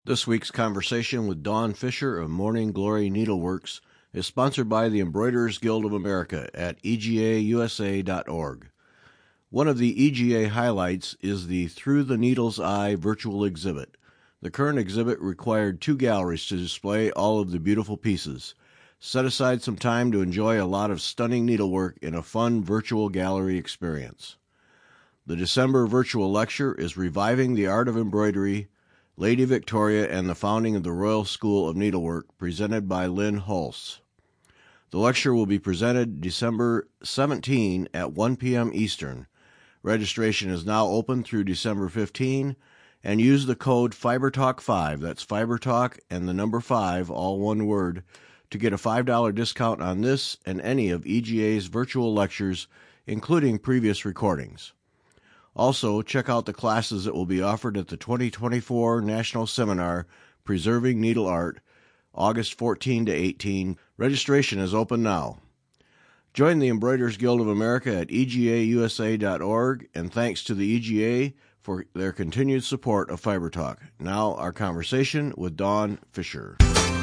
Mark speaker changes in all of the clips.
Speaker 1: This week's conversation with Dawn Fisher of Morning Glory Needleworks is sponsored by the Embroiderers Guild of America at egausa.org. One of the EGA highlights is the Through the Needle's Eye virtual exhibit. The current exhibit required 2 galleries to display all of the beautiful pieces. Set aside some time to enjoy a lot of stunning needlework in a fun virtual gallery experience. The December virtual lecture is Reviving the Art of Embroidery, Lady Victoria and the Founding of the Royal School of Needlework, presented by Lynn Hulse. The lecture will be presented December 17 at 1 p.m. Eastern. Registration is now open through December 15, and use the code FiberTalk5, that's FiberTalk and the number 5, all one word, to get a $5 discount on this and any of EGA's virtual lectures, including previous recordings. Also, check out the classes that will be offered at the 2024 National Seminar, Preserving Needle Art, August 14 to 18. Registration is open now. Join the Embroiderers Guild of America at egausa.org, and thanks to the EGA for their continued support of Fiber Talk. Now, our conversation with Dawn Fisher.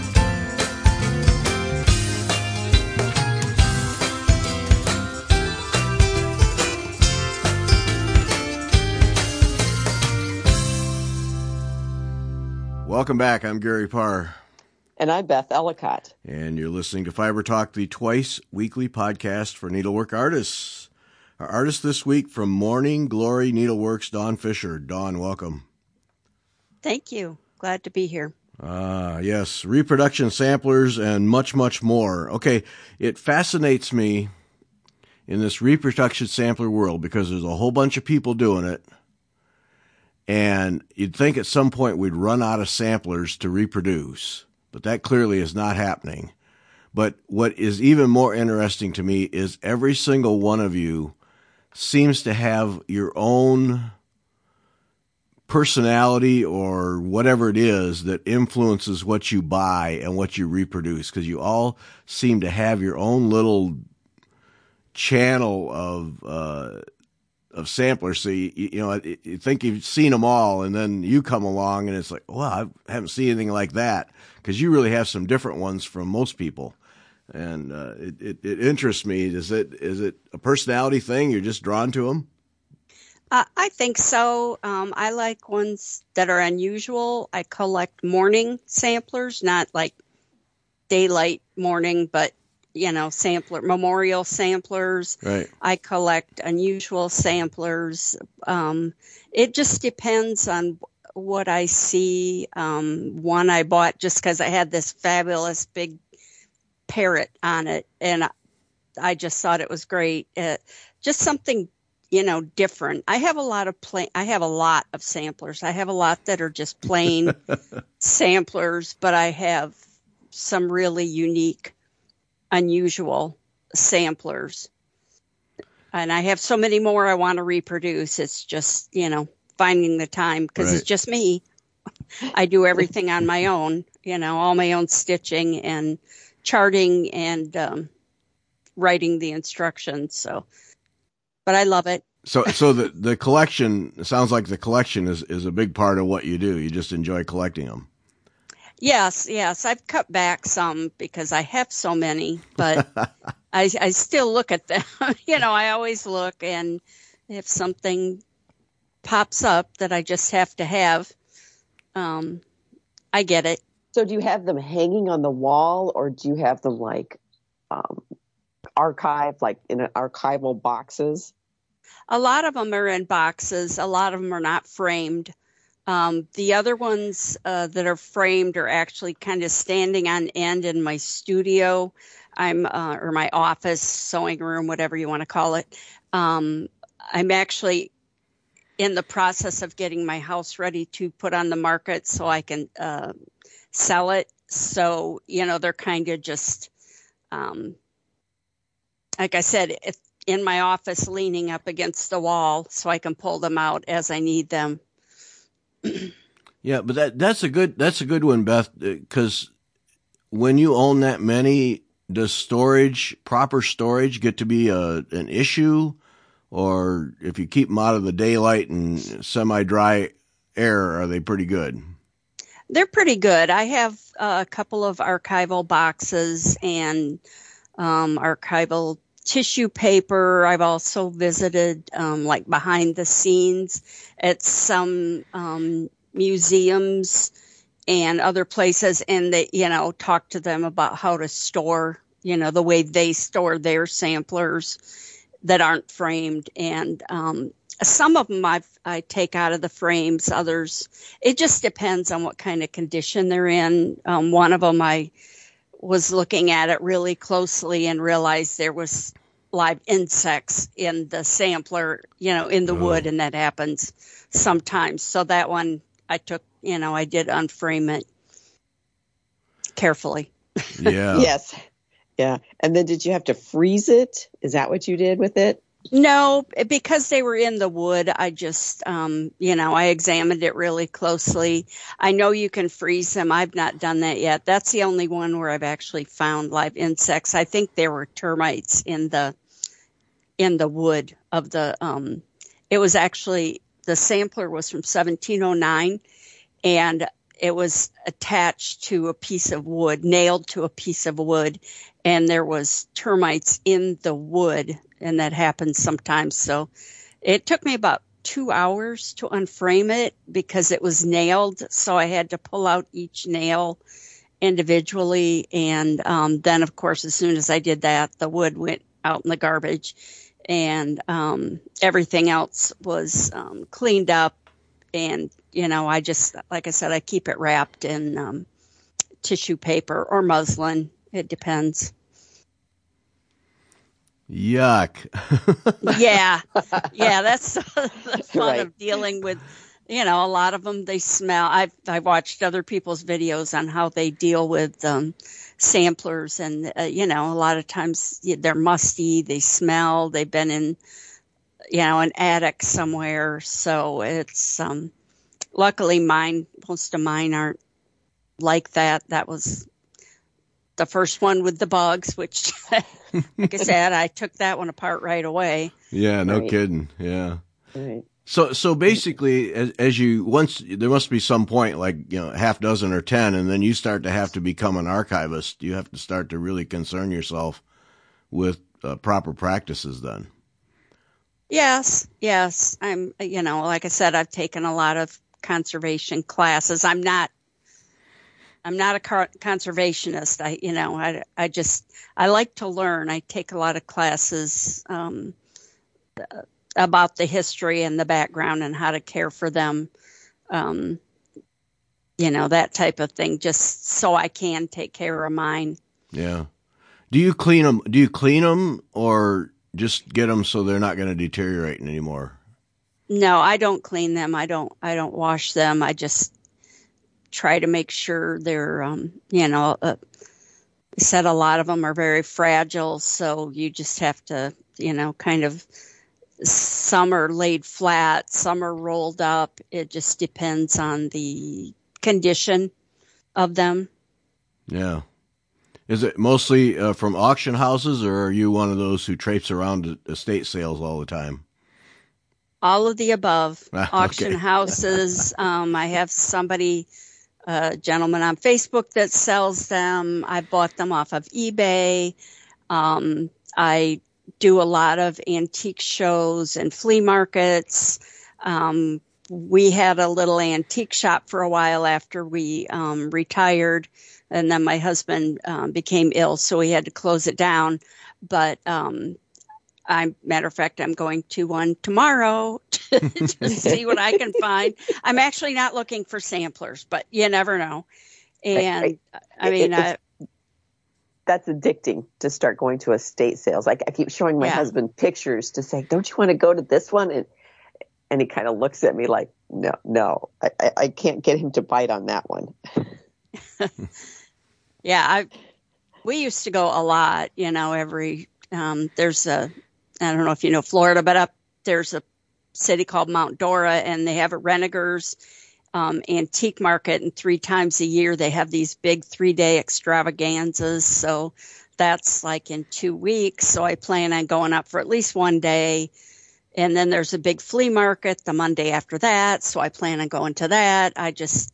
Speaker 1: Welcome back. I'm Gary Parr.
Speaker 2: And I'm Beth Ellicott.
Speaker 1: And you're listening to Fiber Talk, the twice-weekly podcast for needlework artists. Our artist this week from Morning Glory Needleworks, Dawn Fisher. Dawn, welcome.
Speaker 3: Thank you. Glad to be here.
Speaker 1: Yes, reproduction samplers and much, much more. Okay, it fascinates me in this reproduction sampler world because there's a whole bunch of people doing it. And you'd think at some point we'd run out of samplers to reproduce, but that clearly is not happening. But what is even more interesting to me is every single one of you seems to have your own personality or whatever it is that influences what you buy and what you reproduce, because you all seem to have your own little channel of samplers. So you think you've seen them all, and then you come along and it's like, well, I haven't seen anything like that, because you really have some different ones from most people. And it interests me. Is it a personality thing? You're just drawn to them?
Speaker 3: I think so. I like ones that are unusual. I collect morning samplers, not like daylight morning, but sampler, memorial samplers.
Speaker 1: Right.
Speaker 3: I collect unusual samplers. It just depends on what I see. One I bought just because I had this fabulous big parrot on it, and I just thought it was great. Just something, different. I have a lot of samplers. I have a lot that are just plain samplers, but I have some really unique, unusual samplers, and I have so many more I want to reproduce. It's just finding the time, because It's just me. I do everything on my own, all my own stitching and charting and writing the instructions. But I love it.
Speaker 1: So the collection, it sounds like the collection is a big part of what you do. You just enjoy collecting them.
Speaker 3: Yes. I've cut back some because I have so many, but I still look at them. I always look, and if something pops up that I just have to have, I get it.
Speaker 2: So do you have them hanging on the wall, or do you have them archived, like in archival boxes?
Speaker 3: A lot of them are in boxes. A lot of them are not framed. The other ones that are framed are actually kind of standing on end in my studio, or my office, sewing room, whatever you want to call it. I'm actually in the process of getting my house ready to put on the market so I can sell it. So, they're kind of just, like I said, in my office, leaning up against the wall so I can pull them out as I need them.
Speaker 1: Yeah, but that's a good one, Beth, because when you own that many, does proper storage get to be an issue? Or if you keep them out of the daylight and semi-dry air, are they pretty good?
Speaker 3: They're pretty good. I have a couple of archival boxes and archival tissue paper. I've also visited like behind the scenes at some museums and other places, and they, talk to them about how to store, the way they store their samplers that aren't framed. And some of them I take out of the frames. Others, it just depends on what kind of condition they're in. One of them, I was looking at it really closely and realized there was live insects in the sampler, in the wood, and that happens sometimes. So that one I took, I did unframe it carefully.
Speaker 1: Yeah.
Speaker 2: Yes. Yeah. And then did you have to freeze it? Is that what you did with it?
Speaker 3: No, because they were in the wood, I just, I examined it really closely. I know you can freeze them. I've not done that yet. That's the only one where I've actually found live insects. I think there were termites in the wood of the, it was actually, the sampler was from 1709, and it was attached to a piece of wood, nailed to a piece of wood, and there was termites in the wood, and that happens sometimes. So it took me about 2 hours to unframe it because it was nailed. So I had to pull out each nail individually. And then, of course, as soon as I did that, the wood went out in the garbage, and everything else was cleaned up. And, I just, like I said, I keep it wrapped in tissue paper or muslin. It depends.
Speaker 1: Yuck.
Speaker 3: Yeah. That's the fun
Speaker 2: Right.
Speaker 3: of dealing with, a lot of them, they smell. I've watched other people's videos on how they deal with samplers, and, a lot of times they're musty, they smell, they've been in, an attic somewhere. So it's, luckily most of mine aren't like that. That was the first one with the bugs, which, like I said, I took that one apart right away.
Speaker 1: Yeah, no
Speaker 2: Right.
Speaker 1: kidding. Yeah.
Speaker 2: Right.
Speaker 1: So basically, as you, once, there must be some point, like, half dozen or 10, and then you start to have to become an archivist. You have to start to really concern yourself with proper practices then.
Speaker 3: Yes. I'm, like I said, I've taken a lot of conservation classes. I'm not a conservationist. I like to learn. I take a lot of classes about the history and the background and how to care for them. That type of thing, just so I can take care of mine.
Speaker 1: Yeah. Do you clean them? Do you clean them, or just get them so they're not going to deteriorate anymore?
Speaker 3: No, I don't clean them. I don't wash them. I just try to make sure they're, said a lot of them are very fragile. So you just have to, kind of, some are laid flat, some are rolled up. It just depends on the condition of them.
Speaker 1: Yeah. Is it mostly from auction houses, or are you one of those who traipse around to estate sales all the time?
Speaker 3: All of the above.
Speaker 1: Okay.
Speaker 3: Auction houses. I have a gentleman on Facebook that sells them. I bought them off of eBay. I do a lot of antique shows and flea markets. We had a little antique shop for a while after we retired, and then my husband became ill, so we had to close it down. But matter of fact, I'm going to one tomorrow to see what I can find. I'm actually not looking for samplers, but you never know. And
Speaker 2: Right.
Speaker 3: I mean,
Speaker 2: That's addicting to start going to estate sales. I keep showing my
Speaker 3: Yeah.
Speaker 2: husband pictures to say, don't you want to go to this one? And he kind of looks at me like, no, I can't get him to bite on that one.
Speaker 3: yeah, we used to go a lot, there's I don't know if you know Florida, but there's a city called Mount Dora, and they have a Renegers antique market, and 3 times a year they have these big 3-day extravaganzas. So that's like in 2 weeks. So I plan on going up for at least 1 day. And then there's a big flea market the Monday after that. So I plan on going to that. I just,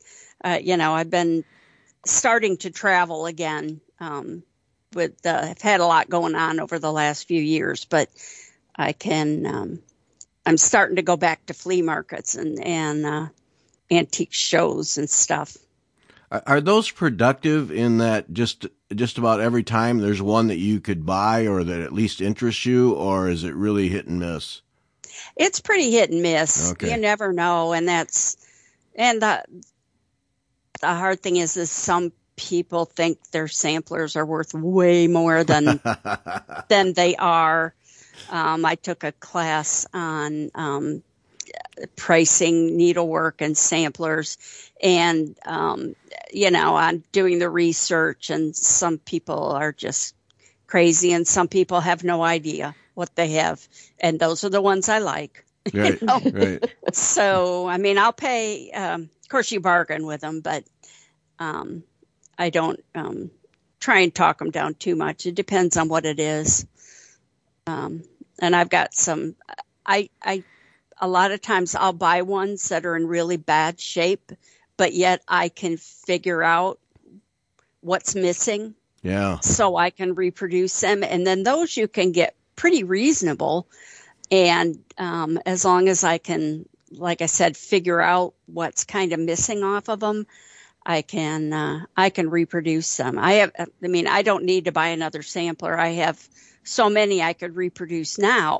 Speaker 3: I've been starting to travel again. I've had a lot going on over the last few years, but I'm starting to go back to flea markets and antique shows and stuff.
Speaker 1: Are those productive in that just about every time there's one that you could buy or that at least interests you, or is it really hit and miss?
Speaker 3: It's pretty hit and miss.
Speaker 1: Okay.
Speaker 3: You never know, and the hard thing is some people think their samplers are worth way more than they are. I took a class on pricing needlework and samplers, and on doing the research, and some people are just crazy and some people have no idea what they have, and those are the ones I like.
Speaker 1: Right, right.
Speaker 3: So I'll pay, of course you bargain with them, but I don't try and talk them down too much. It depends on what it is. And I've got some, a lot of times I'll buy ones that are in really bad shape, but yet I can figure out what's missing.
Speaker 1: Yeah.
Speaker 3: So I can reproduce them. And then those you can get pretty reasonable. And as long as I can, like I said, figure out what's kind of missing off of them, I can reproduce them. I don't need to buy another sampler. I have so many I could reproduce now.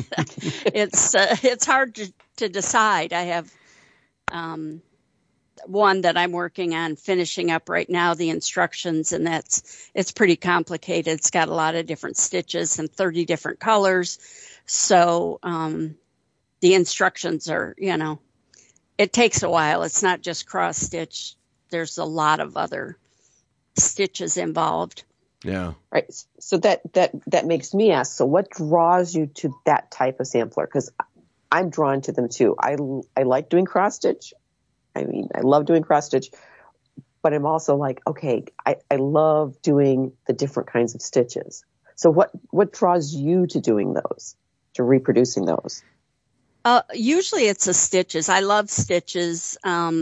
Speaker 3: It's hard to decide. I have one that I'm working on finishing up right now, the instructions, and it's pretty complicated. It's got a lot of different stitches and 30 different colors. So the instructions are, it takes a while. It's not just cross stitch. There's a lot of other stitches involved.
Speaker 1: Yeah.
Speaker 2: Right. So that makes me ask, so what draws you to that type of sampler? Because I'm drawn to them too. I like doing cross stitch. I love doing cross stitch, but I'm also like, okay, I love doing the different kinds of stitches. So what draws you to doing those, to reproducing those?
Speaker 3: Usually it's the stitches. I love stitches.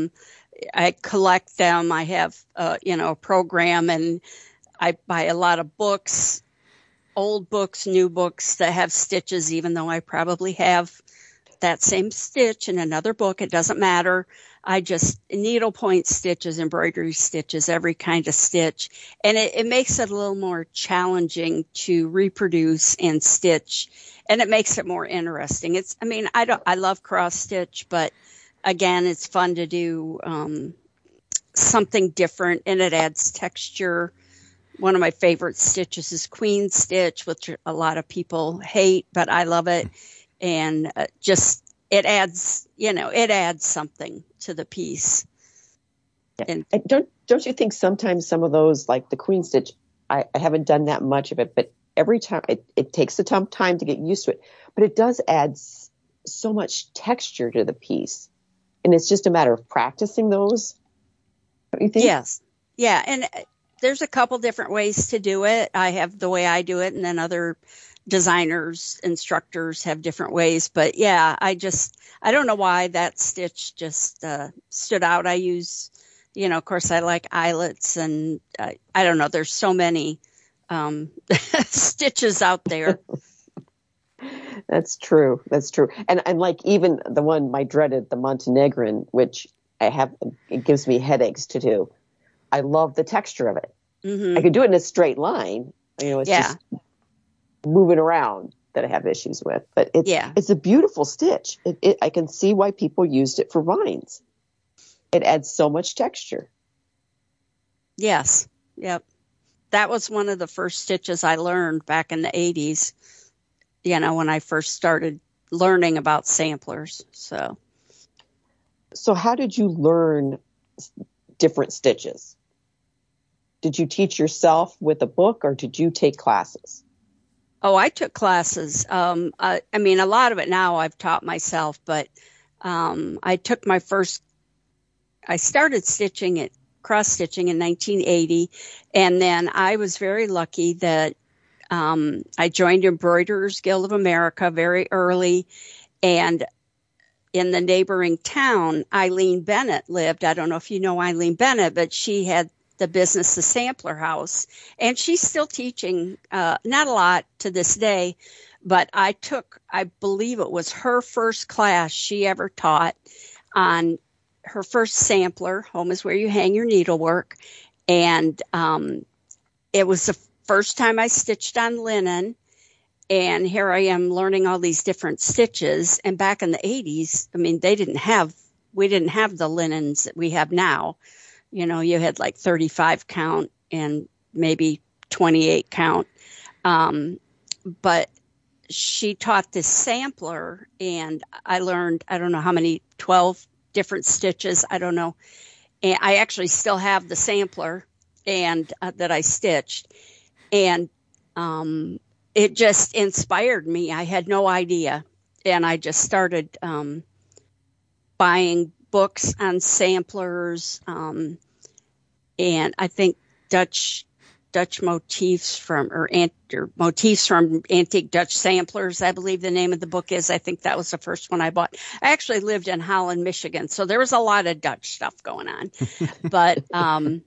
Speaker 3: I collect them. I have, a program, and I buy a lot of books, old books, new books that have stitches, even though I probably have that same stitch in another book. It doesn't matter. I just needlepoint stitches, embroidery stitches, every kind of stitch. And it makes it a little more challenging to reproduce and stitch. And it makes it more interesting. I love cross stitch, but again, it's fun to do something different, and it adds texture. One of my favorite stitches is queen stitch, which a lot of people hate, but I love it. And it adds something to the piece.
Speaker 2: Yeah. And don't you think sometimes some of those, like the queen stitch, I haven't done that much of it, but every time it takes a time to get used to it, but it does add so much texture to the piece. And it's just a matter of practicing those, don't you think?
Speaker 3: Yes. Yeah. And there's a couple different ways to do it. I have the way I do it, and then other designers, instructors have different ways. But yeah, I don't know why that stitch just stood out. I use, of course I like eyelets, and I don't know, there's so many stitches out there.
Speaker 2: That's true. And like even the one, my dreaded, the Montenegrin, which it gives me headaches to do. I love the texture of it. Mm-hmm. I could do it in a straight line. It's just moving around that I have issues with. But it's a beautiful stitch. I can see why people used it for vines. It adds so much texture.
Speaker 3: Yes. Yep. That was one of the first stitches I learned back in the 80s, when I first started learning about samplers.
Speaker 2: So how did you learn different stitches? Did you teach yourself with a book, or did you take classes?
Speaker 3: Oh, I took classes. A lot of it now I've taught myself, but I started cross stitching in 1980. And then I was very lucky that I joined Embroiderers Guild of America very early. And in the neighboring town, Eileen Bennett lived. I don't know if you know Eileen Bennett, but she had the business, the Sampler House, and she's still teaching, not a lot to this day, but I believe it was her first class she ever taught on her first sampler. Home is where you hang your needlework. And it was the first time I stitched on linen. And here I am learning all these different stitches. And back in the 80s, I mean, we didn't have the linens that we have now. You know, you had like 35 count and maybe 28 count. But she taught this sampler, and I learned, I don't know how many, 12 different stitches. I don't know. And I actually still have the sampler and that I stitched. And it just inspired me. I had no idea. And I just started buying books on samplers, and I think Dutch motifs or motifs from Antique Dutch Samplers, I believe the name of the book is. I think that was the first one I bought. I actually lived in Holland, Michigan, so there was a lot of Dutch stuff going on. But I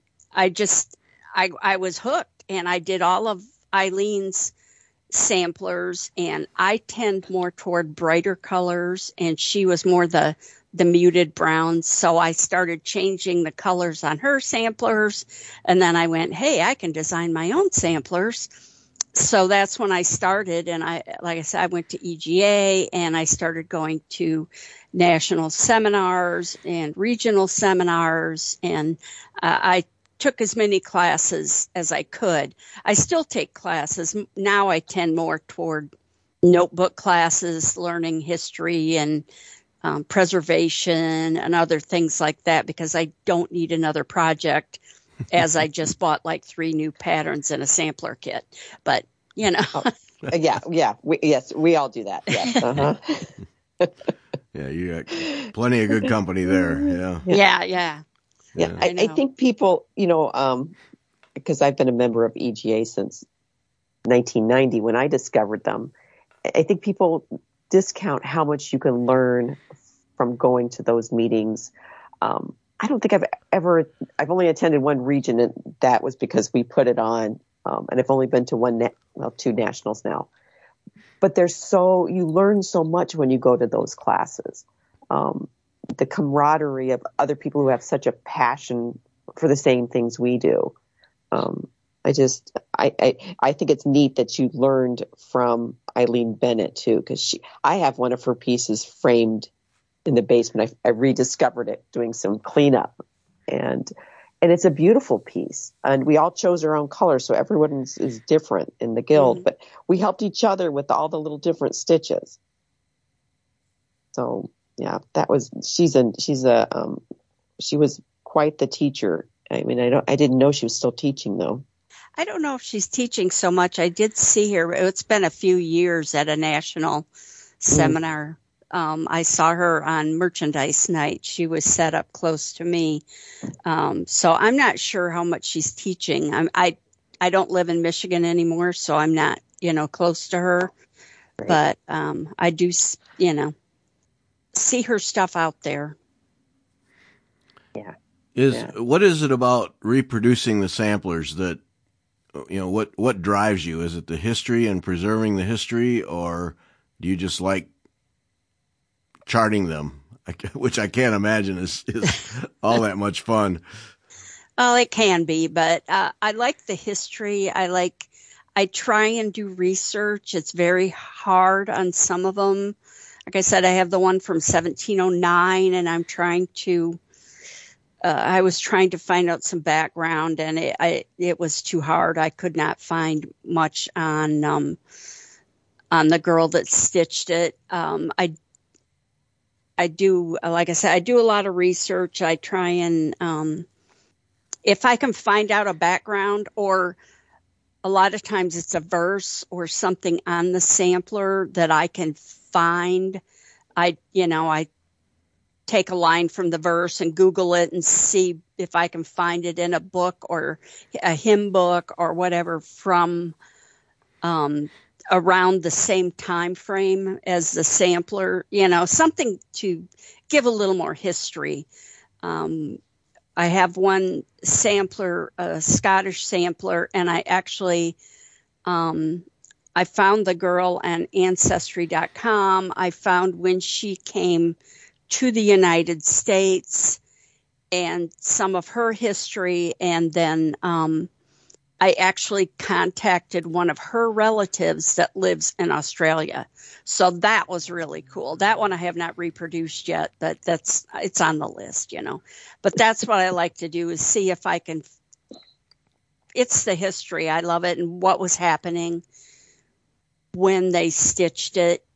Speaker 3: was hooked, and I did all of Eileen's samplers, and I tend more toward brighter colors, and she was more the muted browns. So I started changing the colors on her samplers. And then I went, hey, I can design my own samplers. So that's when I started. And like I said, I went to EGA, and I started going to national seminars and regional seminars. And I took as many classes as I could. I still take classes. Now I tend more toward notebook classes, learning history and preservation and other things like that, because I don't need another project, as I just bought like 3 new patterns in a sampler kit. But, you know.
Speaker 2: Yeah. We all do that. Yes. Uh-huh.
Speaker 1: Yeah, you got plenty of good company there.
Speaker 3: Yeah.
Speaker 2: I think people, you know, because I've been a member of EGA since 1990 when I discovered them, I think people discount how much you can learn from going to those meetings. I don't think I've only attended one region, and that was because we put it on. And I've only been to 2 nationals now. But you learn so much when you go to those classes. The camaraderie of other people who have such a passion for the same things we do. I think it's neat that you learned from Eileen Bennett too, because I have one of her pieces framed in the basement. I rediscovered it doing some cleanup, and it's a beautiful piece. And we all chose our own color, so everyone is different in the guild, but we helped each other with all the little different stitches. So yeah, she was quite the teacher. I mean, I didn't know she was still teaching though.
Speaker 3: I don't know if she's teaching so much. I did see her. It's been a few years at a national seminar. I saw her on merchandise night. She was set up close to me. So I'm not sure how much she's teaching. I don't live in Michigan anymore, so I'm not, close to her. Right. But I do, see her stuff out there.
Speaker 2: Yeah.
Speaker 1: What is it about reproducing the samplers that, what drives you? Is it the history and preserving the history, or do you just like charting them, which I can't imagine is all that much fun?
Speaker 3: Well, it can be, but I like the history. I try and do research. It's very hard on some of them. Like I said, I have the one from 1709, and I'm trying to. I was trying to find out some background, and it was too hard. I could not find much on the girl that stitched it. I do, like I said, I do a lot of research. I try and, if I can find out a background, or a lot of times it's a verse or something on the sampler that I can find, I take a line from the verse and Google it and see if I can find it in a book or a hymn book or whatever from, around the same time frame as the sampler, something to give a little more history. I have one sampler, a Scottish sampler, and I actually, I found the girl on Ancestry.com. I found when she came to the United States and some of her history, and then I actually contacted one of her relatives that lives in Australia. So that was really cool. That one I have not reproduced yet, but it's on the list, But that's what I like to do, is see if I can. It's the history. I love it, and what was happening when they stitched it.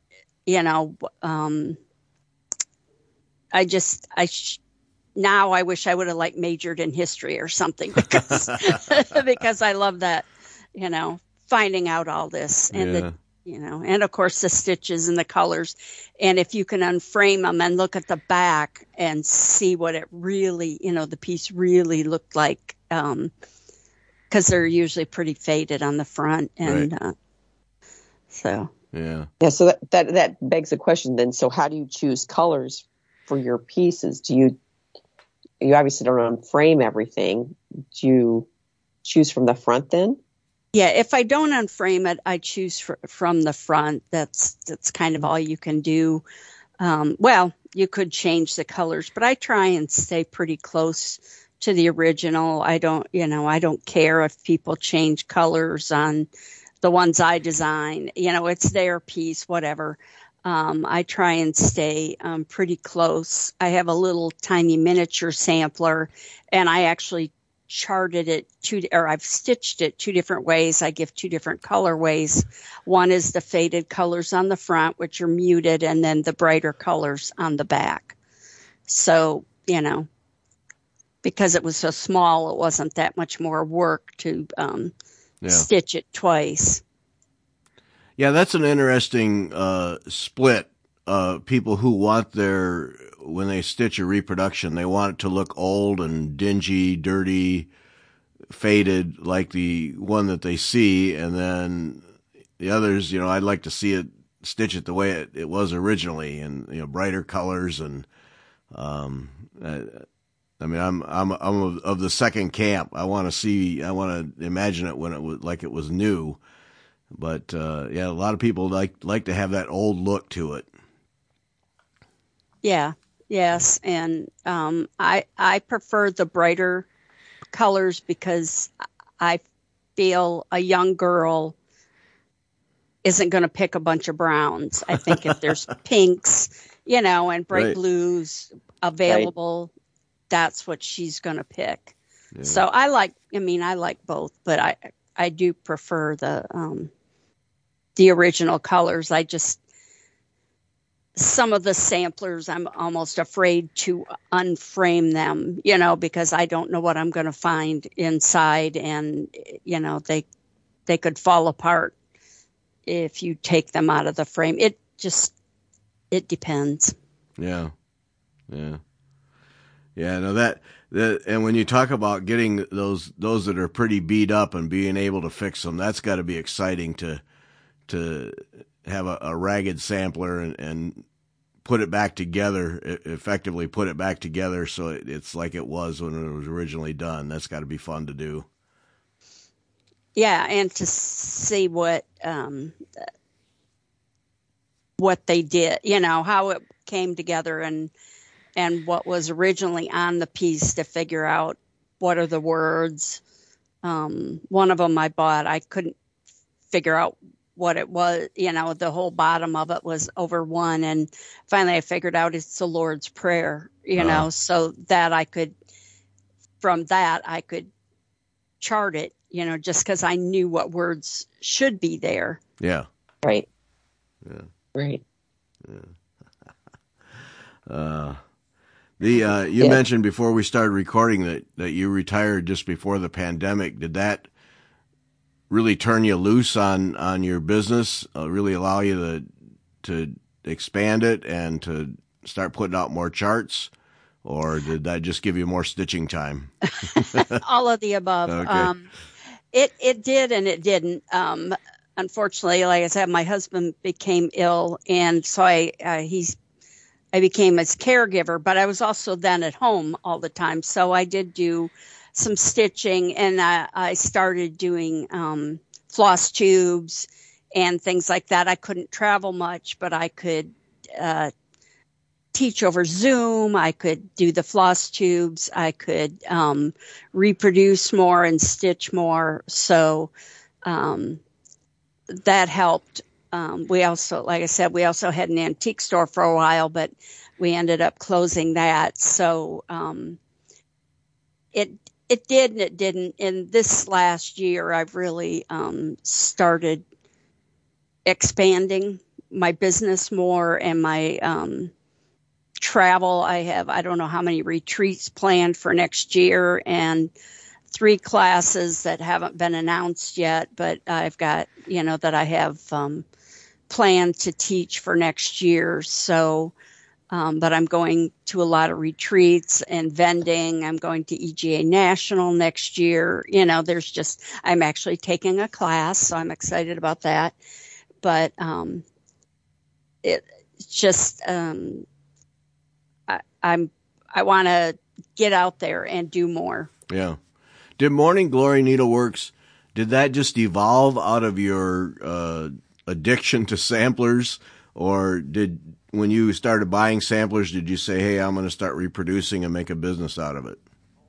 Speaker 3: Now I wish I would have majored in history or something, because because I love that, finding out all this, and and of course the stitches and the colors, and if you can unframe them and look at the back and see what it really, the piece really looked like, because they're usually pretty faded on the front, and
Speaker 1: right.
Speaker 3: So
Speaker 2: so that begs the question then. So how do you choose colors for your pieces? You obviously don't unframe everything. Do you choose from the front then?
Speaker 3: Yeah, if I don't unframe it, I choose from the front. That's kind of all you can do. Well, you could change the colors, but I try and stay pretty close to the original. I don't care if people change colors on the ones I design. It's their piece, whatever. I try and stay pretty close. I have a little tiny miniature sampler, and I actually charted it I've stitched it two different ways. I give two different colorways. One is the faded colors on the front, which are muted, and then the brighter colors on the back. So, because it was so small, it wasn't that much more work to stitch it twice.
Speaker 1: Yeah, that's an interesting split. People who want when they stitch a reproduction, they want it to look old and dingy, dirty, faded, like the one that they see. And then the others, I'd like to see it, stitch it the way it was originally, and, brighter colors. And, I'm of the second camp. I want to imagine it when it was like it was new. But, a lot of people like to have that old look to it.
Speaker 3: Yeah. Yes. And, I prefer the brighter colors, because I feel a young girl isn't going to pick a bunch of browns. I think if there's pinks, and bright blues available, that's what she's going to pick. Yeah. So I like both, but I do prefer the original colors. Some of the samplers, I'm almost afraid to unframe them, because I don't know what I'm going to find inside, and, they could fall apart if you take them out of the frame. It depends. Yeah.
Speaker 1: No, and when you talk about getting those that are pretty beat up and being able to fix them, that's got to be exciting to have a ragged sampler and put it back together, effectively put it back together so it's like it was when it was originally done. That's got to be fun to do.
Speaker 3: Yeah, and to see what they did, how it came together, and what was originally on the piece, to figure out what are the words. One of them I bought, I couldn't figure out what it was, the whole bottom of it was over one, and finally I figured out it's the Lord's Prayer, so that from that I could chart it, just because I knew what words should be there.
Speaker 1: Yeah.
Speaker 2: Right.
Speaker 1: Yeah.
Speaker 2: Right.
Speaker 1: Yeah. You mentioned before we started recording that you retired just before the pandemic. Did that really turn you loose on your business, really allow you to expand it and to start putting out more charts? Or did that just give you more stitching time?
Speaker 3: All of the above.
Speaker 1: Okay.
Speaker 3: It did and it didn't. unfortunately, like I said, my husband became ill, and so I became his caregiver, but I was also then at home all the time. So I did do some stitching, and I started doing floss tubes and things like that. I couldn't travel much, but I could teach over Zoom. I could do the floss tubes. I could reproduce more and stitch more. So that helped. We also, like I said, we also had an antique store for a while, but we ended up closing that. So it did and it didn't. In this last year, I've really started expanding my business more and my travel. I don't know how many retreats planned for next year, and 3 classes that haven't been announced yet, but I've got, that I have planned to teach for next year. So, but I'm going to a lot of retreats and vending. I'm going to EGA National next year. I'm actually taking a class, so I'm excited about that. But it's just, I want to get out there and do more.
Speaker 1: Yeah. Did Morning Glory Needleworks, did that just evolve out of your addiction to samplers, or when you started buying samplers, did you say, hey, I'm going to start reproducing and make a business out of it?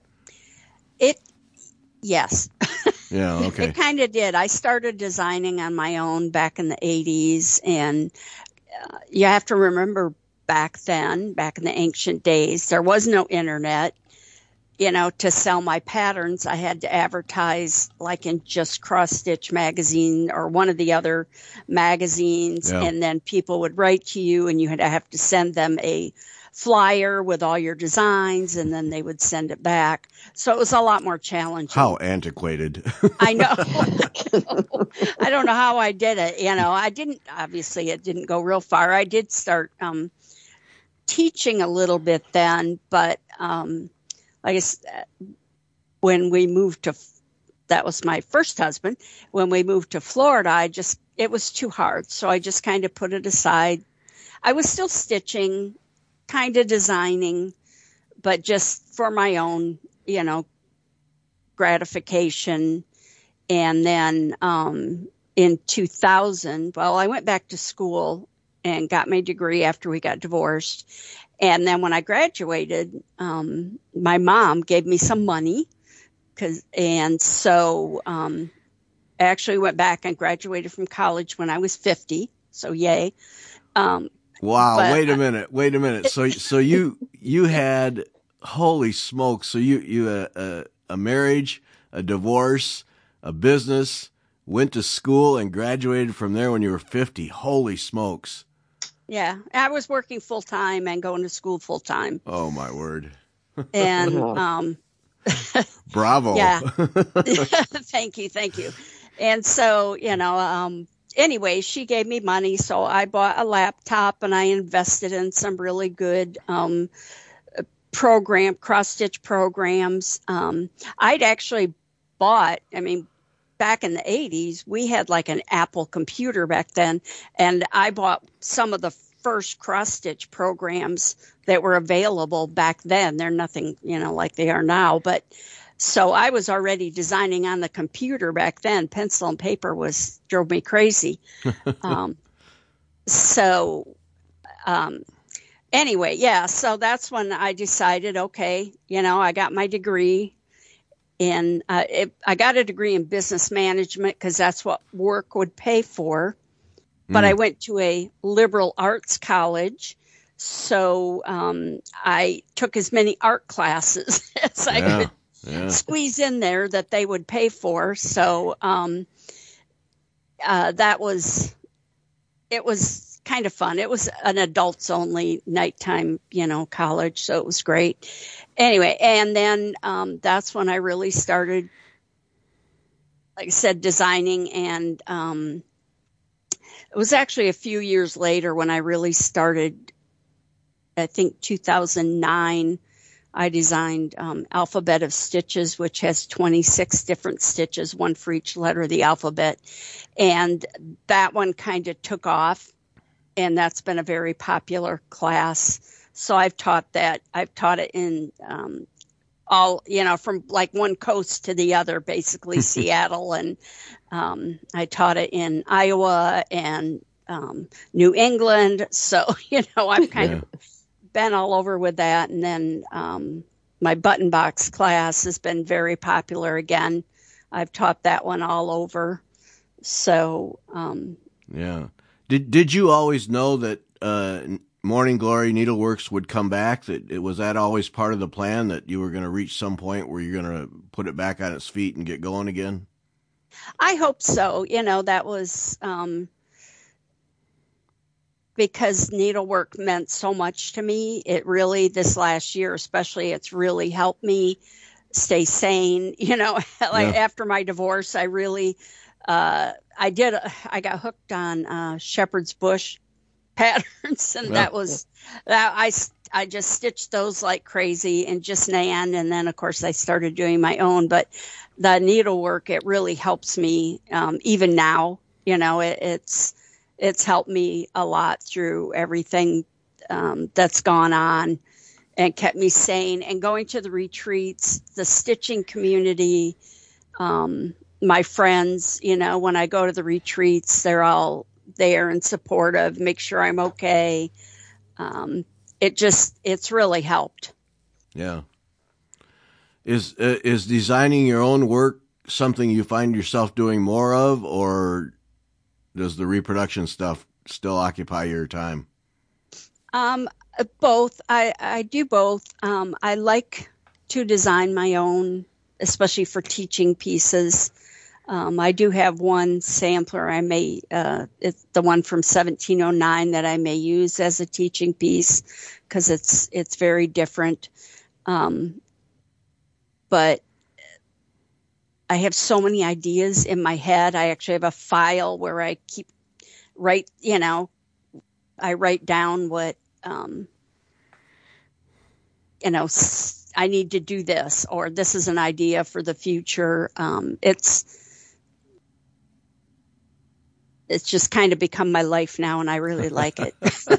Speaker 3: Yes.
Speaker 1: Yeah, okay.
Speaker 3: It kind of did. I started designing on my own back in the 80s, and you have to remember back in the ancient days, there was no internet. To sell my patterns, I had to advertise like in Just Cross Stitch magazine or one of the other magazines. Yeah. And then people would write to you, and you had to have to send them a flyer with all your designs, and then they would send it back. So it was a lot more challenging.
Speaker 1: How antiquated.
Speaker 3: I know. I don't know how I did it. Obviously it didn't go real far. I did start teaching a little bit then, but like I said, when we moved that was my first husband. When we moved to Florida, it was too hard. So I just kind of put it aside. I was still stitching, kind of designing, but just for my own, gratification. And then in 2000, I went back to school and got my degree after we got divorced. And then when I graduated, my mom gave me some money so I actually went back and graduated from college when I was 50. So yay.
Speaker 1: Wow. Wait a minute. So you had, holy smokes. So you a marriage, a divorce, a business, went to school and graduated from there when you were 50. Holy smokes.
Speaker 3: Yeah, I was working full time and going to school full time.
Speaker 1: Oh my word!
Speaker 3: And
Speaker 1: bravo!
Speaker 3: Yeah, thank you. And so anyway, she gave me money, so I bought a laptop and I invested in some really good cross stitch programs. I'd actually bought. Back in the 80s, we had like an Apple computer back then, and I bought some of the first cross-stitch programs that were available back then. They're nothing, like they are now, but so I was already designing on the computer back then. Pencil and paper drove me crazy. Anyway, yeah, so that's when I decided, okay, I got my degree. And I got a degree in business management because that's what work would pay for. But I went to a liberal arts college, so I took as many art classes as I could squeeze in there that they would pay for. So it was kind of fun. It was an adults only nighttime, college, so it was great. Anyway, and then that's when I really started, like I said, designing, and it was actually a few years later when I really started, I think 2009 I designed Alphabet of Stitches, which has 26 different stitches, one for each letter of the alphabet. And that one kind of took off, and that's been a very popular class. So I've taught that. I've taught it in all, from like one coast to the other, basically Seattle. And I taught it in Iowa and New England. So, I've kind of been all over with that. And then my button box class has been very popular again. I've taught that one all over. So,
Speaker 1: yeah. Did you always know that Morning Glory Needleworks would come back? Was that always part of the plan, that you were going to reach some point where you're going to put it back on its feet and get going again?
Speaker 3: I hope so. That was because needlework meant so much to me. It really, this last year especially, it's really helped me stay sane. After my divorce, I really, I got hooked on shepherd's bush patterns, and that was that. I just stitched those like crazy and just nan, and then of course I started doing my own. But the needlework, it really helps me even now. It's helped me a lot through everything that's gone on, and kept me sane. And going to the retreats, the stitching community, my friends, when I go to the retreats, they're all there and supportive, make sure I'm okay. It's really helped.
Speaker 1: Yeah. Is designing your own work something you find yourself doing more of, or does the reproduction stuff still occupy your time?
Speaker 3: Both. I do both. I like to design my own, especially for teaching pieces. I do have one sampler I may, it's the one from 1709 that I may use as a teaching piece, because it's very different. But I have so many ideas in my head. I actually have a file where I I write down what, I need to do this, or this is an idea for the future. It's just kind of become my life now, and I really like it.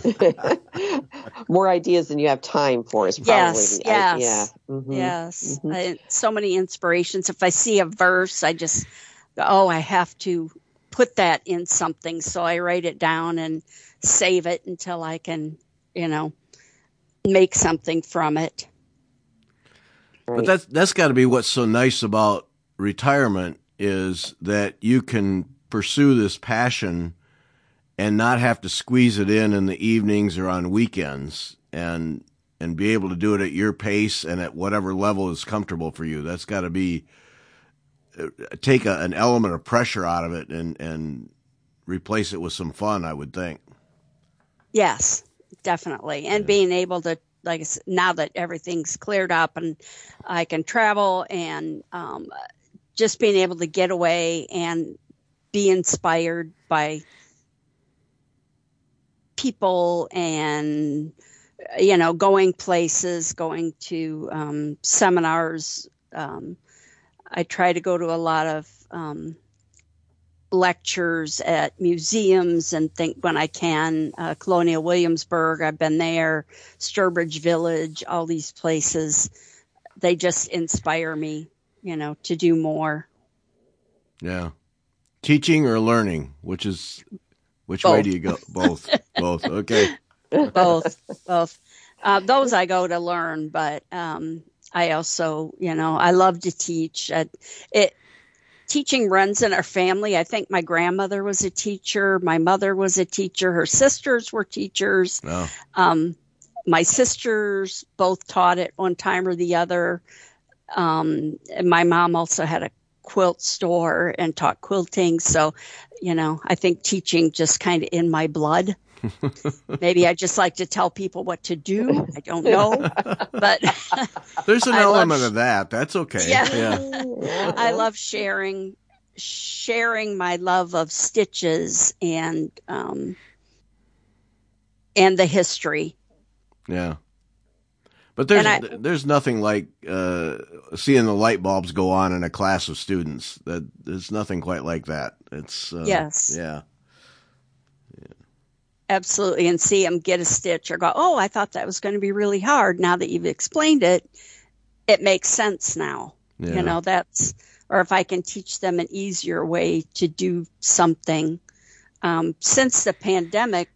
Speaker 2: More ideas than you have time for is probably.
Speaker 3: Yes. Mm-hmm. Yes. Mm-hmm. So many inspirations. If I see a verse, I just go, I have to put that in something. So I write it down and save it until I can, make something from it.
Speaker 1: Right. But that's got to be what's so nice about retirement, is that you can pursue this passion and not have to squeeze it in the evenings or on weekends, and be able to do it at your pace and at whatever level is comfortable for you. That's got to be take an element of pressure out of it and replace it with some fun, I would think.
Speaker 3: Yes, definitely. And being able to, like, now that everything's cleared up and I can travel, and just being able to get away and be inspired by people, and going places, going to seminars. I try to go to a lot of lectures at museums, and think when I can. Colonial Williamsburg, I've been there. Sturbridge Village, all these places, they just inspire me, to do more.
Speaker 1: Yeah. Teaching or learning? Which
Speaker 3: Both.
Speaker 1: way do you go? Both. Both. Okay.
Speaker 3: Both. Those I go to learn, but I also, I love to teach. Teaching runs in our family. I think my grandmother was a teacher. My mother was a teacher. Her sisters were teachers.
Speaker 1: Oh.
Speaker 3: My sisters both taught at one time or the other. And my mom also had a quilt store and taught quilting. So, I think teaching just kind of in my blood. Maybe I just like to tell people what to do. I don't know, but
Speaker 1: there's an element of that. That's okay.
Speaker 3: Yeah. I love sharing my love of stitches and the history.
Speaker 1: Yeah. But there's nothing like seeing the light bulbs go on in a class of students. There's nothing quite like that. It's
Speaker 3: yes,
Speaker 1: yeah,
Speaker 3: absolutely, and see them get a stitch or go, oh, I thought that was going to be really hard. Now that you've explained it, it makes sense now.
Speaker 1: Yeah.
Speaker 3: You know, or if I can teach them an easier way to do something. Since the pandemic,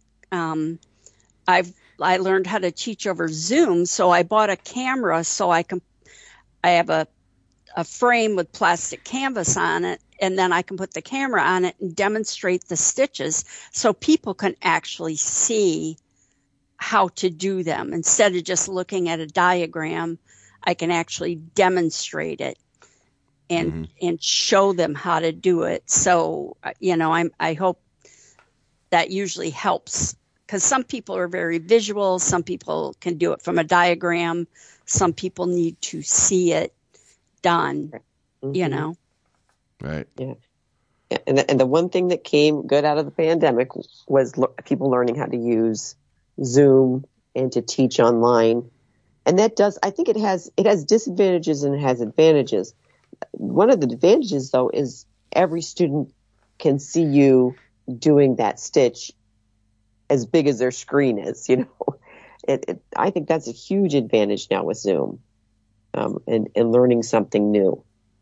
Speaker 3: I learned how to teach over Zoom, so I bought a camera so I have a frame with plastic canvas on it, and then I can put the camera on it and demonstrate the stitches so people can actually see how to do them. Instead of just looking at a diagram, I can actually demonstrate it and show them how to do it. So, you know, I hope that usually helps, because some people are very visual. Some people can do it from a diagram. Some people need to see it done, you know.
Speaker 1: Right.
Speaker 2: Yeah. And the one thing that came good out of the pandemic was people learning how to use Zoom and to teach online. And that I think it has disadvantages and it has advantages. One of the advantages, though, is every student can see you doing that stitch as big as their screen is, you know. I think that's a huge advantage now with Zoom, and learning something new.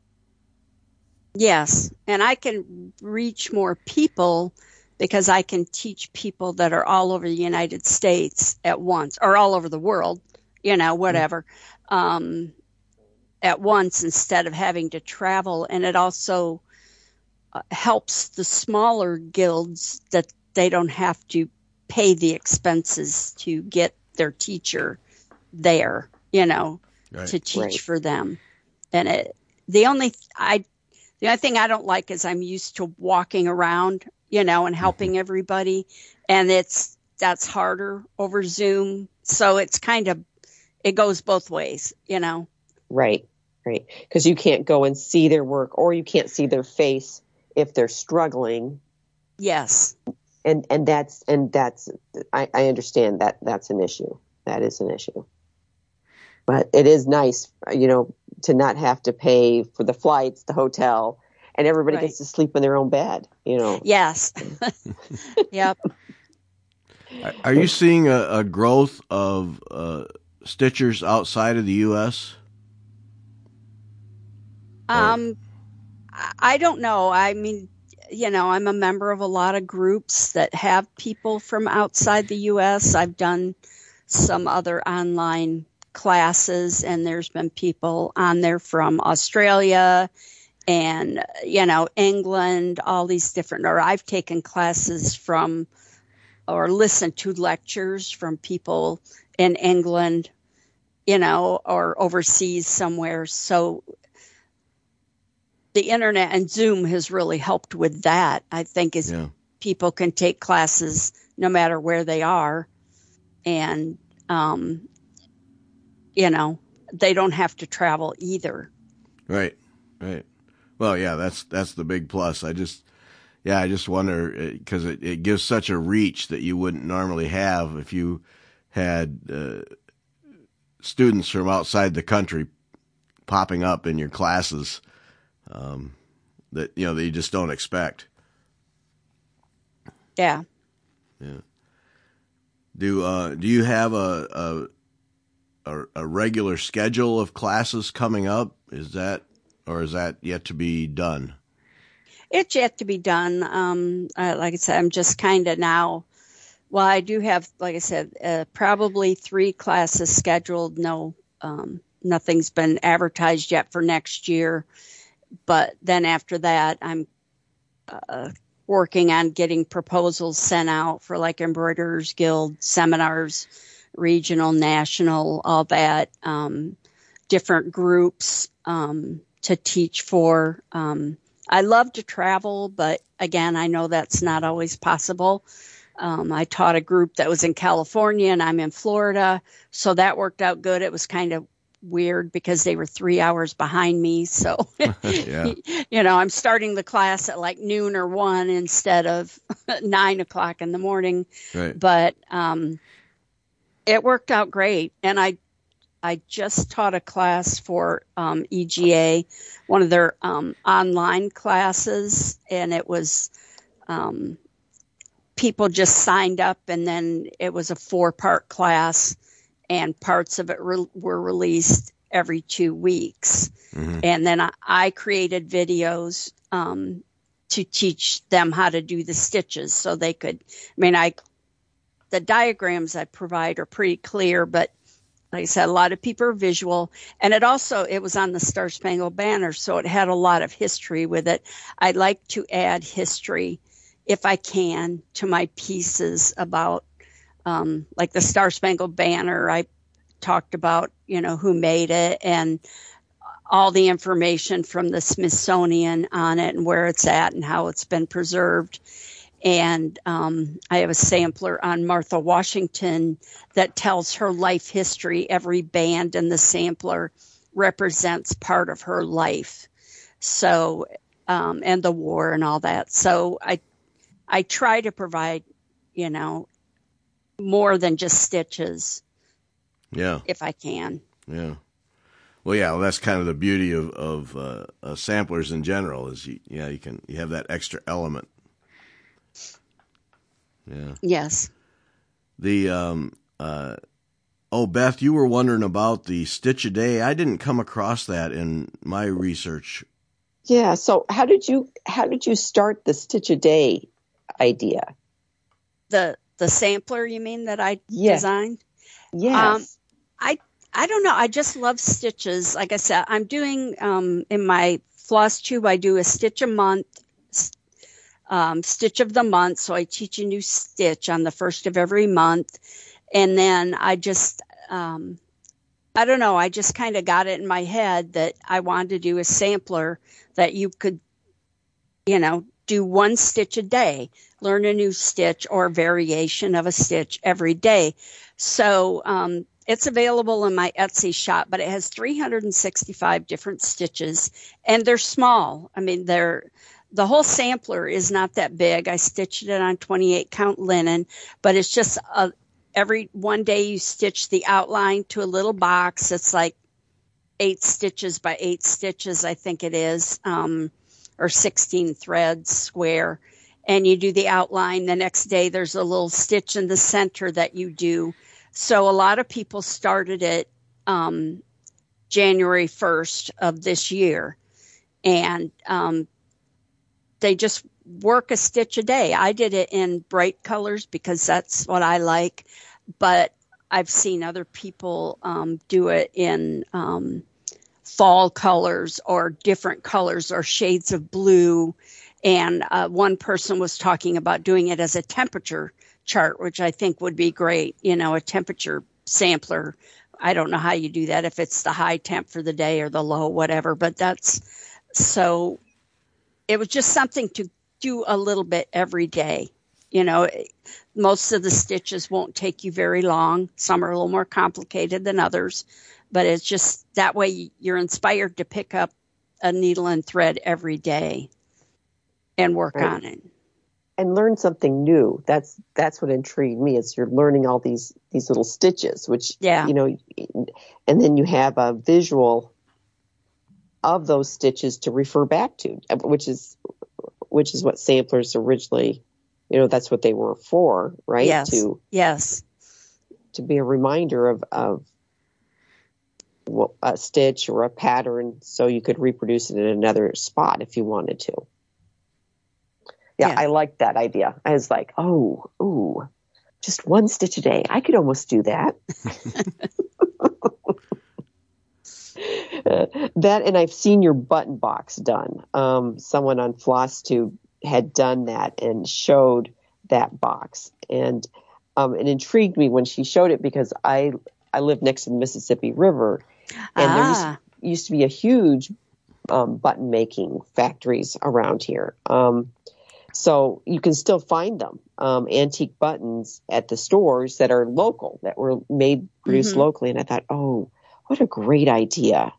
Speaker 3: Yes, and I can reach more people because I can teach people that are all over the United States at once, or all over the world, you know, whatever, at once instead of having to travel. And it also helps the smaller guilds that they don't have to pay the expenses to get their teacher there, you know, to teach for them. And the only thing I don't like is I'm used to walking around, you know, and helping everybody. And that's harder over Zoom. So it's it goes both ways, you know. Right.
Speaker 2: Because you can't go and see their work, or you can't see their face if they're struggling.
Speaker 3: Yes.
Speaker 2: And that's I understand that that's an issue. That is an issue. But it is nice, you know, to not have to pay for the flights, the hotel, and everybody gets to sleep in their own bed, you know.
Speaker 3: Yes. Yep.
Speaker 1: Are you seeing a growth of stitchers outside of the U.S.?
Speaker 3: I don't know. I mean, you know, I'm a member of a lot of groups that have people from outside the U.S. I've done some other online classes, and there's been people on there from Australia and, you know, England, all these different, or I've taken classes from or listened to lectures from people in England, you know, or overseas somewhere. So the internet and Zoom has really helped with that, I think, is people can take classes no matter where they are. And, you know, they don't have to travel either.
Speaker 1: Right. Well, yeah, that's the big plus. I just wonder, because it gives such a reach that you wouldn't normally have if you had students from outside the country popping up in your classes. That you know that you just don't expect.
Speaker 3: Yeah.
Speaker 1: Do you have a regular schedule of classes coming up? Is that yet to be done?
Speaker 3: It's yet to be done. Like I said, I'm just kind of now. Well, I do have, like I said, probably 3 classes scheduled. No, nothing's been advertised yet for next year. But then after that, I'm working on getting proposals sent out for like Embroiderers Guild seminars, regional, national, all that, different groups to teach for. I love to travel, but again, I know that's not always possible. I taught a group that was in California and I'm in Florida, so that worked out good. It was kind of weird because they were 3 hours behind me. So, you know, I'm starting the class at like noon or 1 instead of 9 o'clock in the morning.
Speaker 1: Right.
Speaker 3: But it worked out great. And I just taught a class for EGA, one of their online classes, and it was people just signed up, and then it was a 4-part class, and parts of it were released every 2 weeks. Mm-hmm. And then I created videos to teach them how to do the stitches so they could, the diagrams I provide are pretty clear, but like I said, a lot of people are visual. And it was on the Star Spangled Banner, so it had a lot of history with it. I like to add history, if I can, to my pieces about, like the Star Spangled Banner. I talked about, who made it and all the information from the Smithsonian on it and where it's at and how it's been preserved. And I have a sampler on Martha Washington that tells her life history. Every band in the sampler represents part of her life. So, and the war and all that. So I try to provide, more than just stitches.
Speaker 1: Yeah.
Speaker 3: If I can.
Speaker 1: Yeah. Well, that's kind of the beauty of samplers in general is you have that extra element. Yeah.
Speaker 3: Yes.
Speaker 1: The Beth, you were wondering about the stitch a day. I didn't come across that in my research.
Speaker 2: Yeah. So how did you start the stitch a day idea?
Speaker 3: The sampler, you mean, that I designed?
Speaker 2: Yes.
Speaker 3: I don't know. I just love stitches. Like I said, I'm doing in my floss tube, I do a stitch a month. Stitch of the month. So I teach a new stitch on the first of every month. And then I just, I don't know, I just kind of got it in my head that I wanted to do a sampler that you could, do one stitch a day, learn a new stitch or variation of a stitch every day. So, it's available in my Etsy shop, but it has 365 different stitches and they're small. The whole sampler is not that big. I stitched it on 28 count linen, but it's just every one day you stitch the outline to a little box. It's like 8 stitches by 8 stitches, I think it is, or 16 threads square. And you do the outline. The next day there's a little stitch in the center that you do. So a lot of people started it January 1st of this year. And they just work a stitch a day. I did it in bright colors because that's what I like, but I've seen other people do it in fall colors or different colors or shades of blue. And one person was talking about doing it as a temperature chart, which I think would be great. A temperature sampler. I don't know how you do that, if it's the high temp for the day or the low, whatever, but so it was just something to do a little bit every day. Most of the stitches won't take you very long. Some are a little more complicated than others, but it's just that way you're inspired to pick up a needle and thread every day and work on it.
Speaker 2: And learn something new. That's what intrigued me, is you're learning all these little stitches, which, and then you have a visual of those stitches to refer back to, which is what samplers originally, that's what they were for, right?
Speaker 3: Yes.
Speaker 2: To be a reminder of a stitch or a pattern, so you could reproduce it in another spot if you wanted to. Yeah, I like that idea. I was like, just one stitch a day. I could almost do that. That, and I've seen your button box done. Someone on FlossTube had done that and showed that box. And it intrigued me when she showed it because I live next to the Mississippi River. And there used to be a huge button making factories around here. So you can still find them, antique buttons at the stores that are local, that were produced locally. And I thought, what a great idea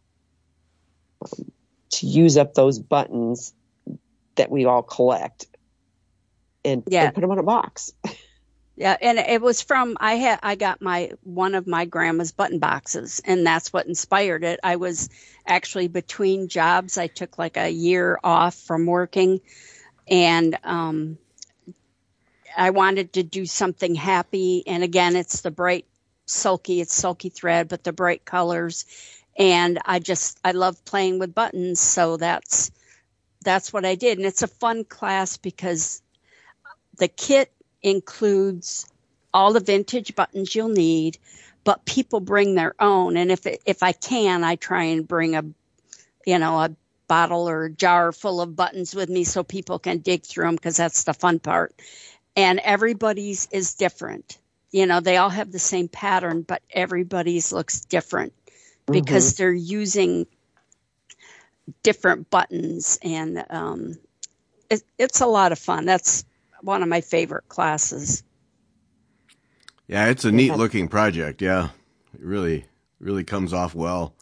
Speaker 2: to use up those buttons that we all collect and put them on a box.
Speaker 3: Yeah, and it was from I got one of my grandma's button boxes, and that's what inspired it. I was actually between jobs. I took like a year off from working, and I wanted to do something happy. And again, it's sulky thread, but the bright colors. And I love playing with buttons, so that's what I did. And it's a fun class because the kit includes all the vintage buttons you'll need, but people bring their own. And if I can, I try and bring a bottle or a jar full of buttons with me so people can dig through them, because that's the fun part. And everybody's is different. They all have the same pattern, but everybody's looks different because they're using different buttons, and it's a lot of fun. That's one of my favorite classes.
Speaker 1: Yeah, it's a neat looking project. Yeah, it really comes off well.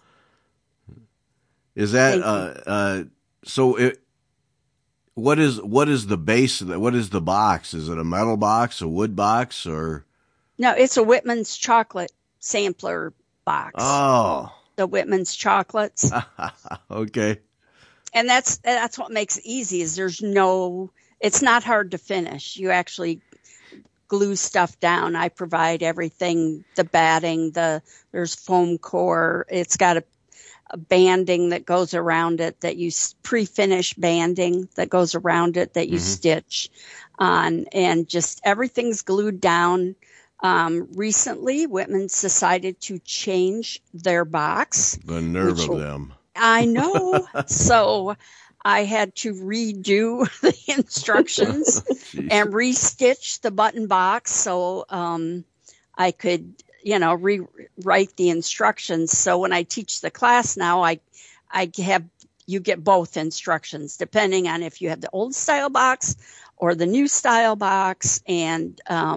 Speaker 1: Is that so? What is the base? What is the box? Is it a metal box, a wood box, or?
Speaker 3: No, it's a Whitman's chocolate sampler box.
Speaker 1: Oh,
Speaker 3: the Whitman's chocolates.
Speaker 1: Okay.
Speaker 3: And that's what makes it easy. Is it's not hard to finish. You actually glue stuff down. I provide everything, the batting, there's foam core. It's got a banding that goes around it, that you pre-finish banding that goes around it that you stitch on, and just everything's glued down. Recently, Whitman's decided to change their box.
Speaker 1: The nerve of them.
Speaker 3: I know. So I had to redo the instructions and restitch the button box so I could, rewrite the instructions. So when I teach the class now, you get both instructions depending on if you have the old style box or the new style box. And,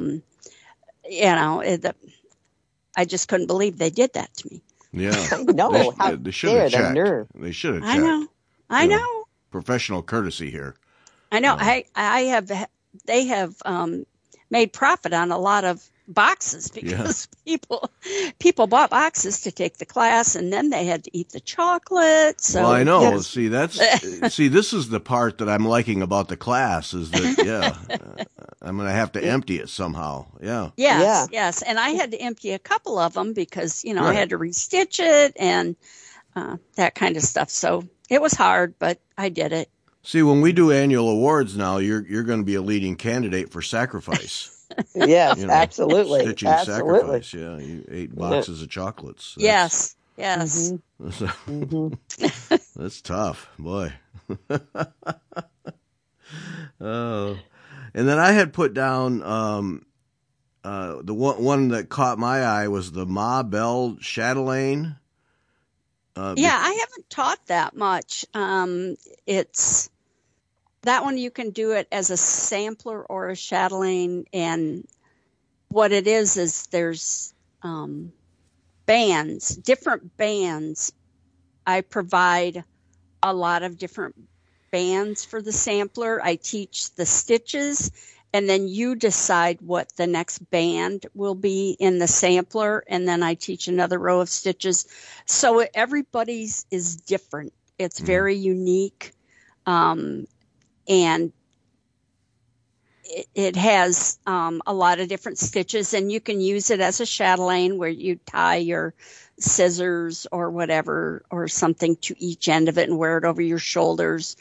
Speaker 3: I just couldn't believe they did that to me.
Speaker 2: Yeah. I know.
Speaker 1: They should have checked. Nerve. They should have checked.
Speaker 3: I know.
Speaker 1: Professional courtesy here.
Speaker 3: I know. They have made profit on a lot of boxes because people bought boxes to take the class, and then they had to eat the chocolate. So
Speaker 1: well, I know. Yes. See, this is the part that I'm liking about the class is that I'm going to have to empty it somehow. Yeah.
Speaker 3: Yes. And I had to empty a couple of them because I had to restitch it and that kind of stuff. So it was hard, but I did it.
Speaker 1: See, when we do annual awards now, you're going to be a leading candidate for sacrifice.
Speaker 2: Yes, absolutely.
Speaker 1: Stitching sacrifice. Yeah, you ate boxes of chocolates.
Speaker 3: Yes.
Speaker 1: Mm-hmm. That's tough, boy. Oh, and then I had put down the one that caught my eye was the Ma Bell chatelaine.
Speaker 3: I haven't taught that much. It's that one you can do it as a sampler or a chatelaine, and what it is there's bands, different bands. I provide a lot of different bands for the sampler. I teach the stitches, and then you decide what the next band will be in the sampler, and then I teach another row of stitches. So everybody's is different. It's very unique. And it has a lot of different stitches, and you can use it as a chatelaine where you tie your scissors or whatever or something to each end of it and wear it over your shoulders,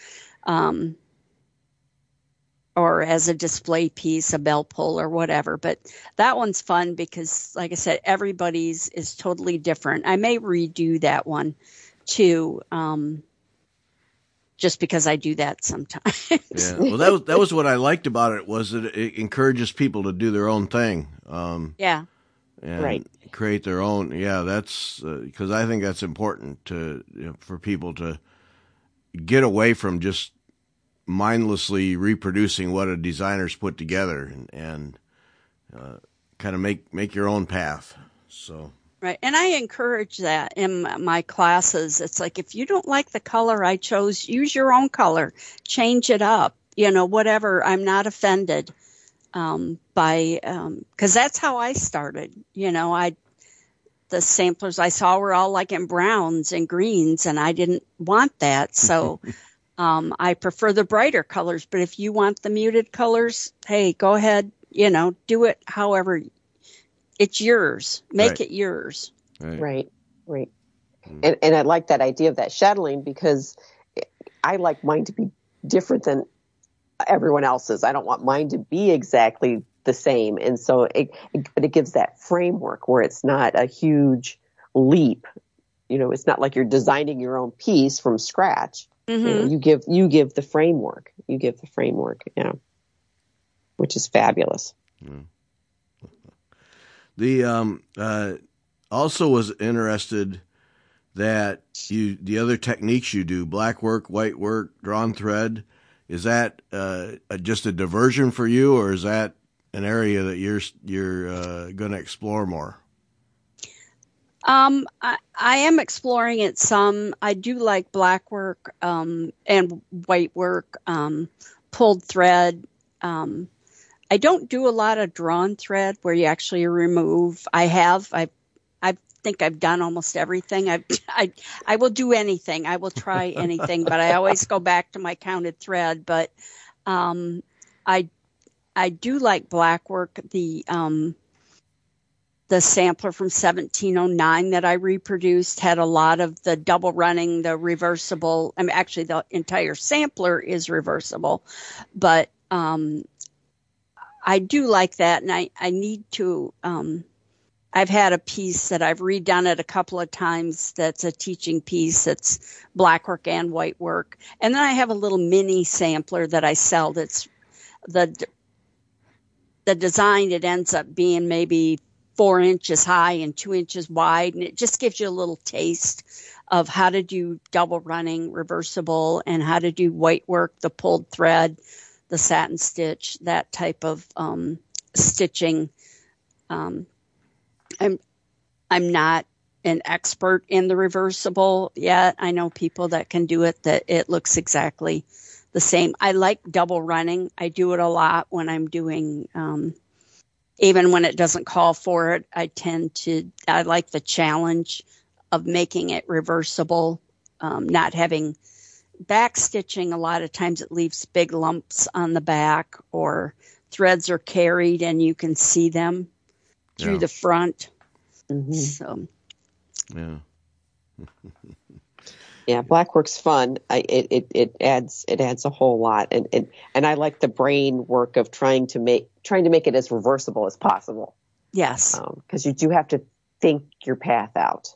Speaker 3: or as a display piece, a bell pull or whatever. But that one's fun because, like I said, everybody's is totally different. I may redo that one too. Just because I do that sometimes.
Speaker 1: Yeah, well, that was what I liked about it was that it encourages people to do their own thing. And create their own. Yeah, that's because I think that's important for people to get away from just mindlessly reproducing what a designer's put together and kind of make your own path. So.
Speaker 3: Right. And I encourage that in my classes. It's like, if you don't like the color I chose, use your own color, change it up, whatever. I'm not offended. because that's how I started. The samplers I saw were all like in browns and greens, and I didn't want that. So I prefer the brighter colors. But if you want the muted colors, hey, go ahead. Do it however. It's yours. Make it yours.
Speaker 2: Right. And I like that idea of that chatelaine because I like mine to be different than everyone else's. I don't want mine to be exactly the same. And so but it gives that framework where it's not a huge leap. It's not like you're designing your own piece from scratch.
Speaker 3: Mm-hmm.
Speaker 2: You give the framework. Yeah. Which is fabulous.
Speaker 1: Mm. The also was interested that the other techniques you do, black work, white work, drawn thread, is that just a diversion for you, or is that an area that you're going to explore more?
Speaker 3: I am exploring it some. I do like black work and white work, pulled thread. I don't do a lot of drawn thread where you actually remove. I think I've done almost everything. I will do anything. I will try anything, but I always go back to my counted thread. But I do like black work. The sampler from 1709 that I reproduced had a lot of the double running, the reversible. Actually, the entire sampler is reversible, but I do like that, and I need to. I've had a piece that I've redone it a couple of times. That's a teaching piece. It's black work and white work, and then I have a little mini sampler that I sell. That's the design. It ends up being maybe 4 inches high and 2 inches wide, and it just gives you a little taste of how to do double running, reversible, and how to do white work, the pulled thread, the satin stitch, that type of stitching. I'm not an expert in the reversible yet. I know people that can do it, that it looks exactly the same. I like double running. I do it a lot when I'm doing, even when it doesn't call for it. I like the challenge of making it reversible, not having back stitching. A lot of times it leaves big lumps on the back, or threads are carried and you can see them through the front.
Speaker 2: Mm-hmm.
Speaker 3: So,
Speaker 2: yeah, black work's fun. It adds a whole lot, and I like the brain work of trying to make it as reversible as possible.
Speaker 3: Yes,
Speaker 2: because you do have to think your path out.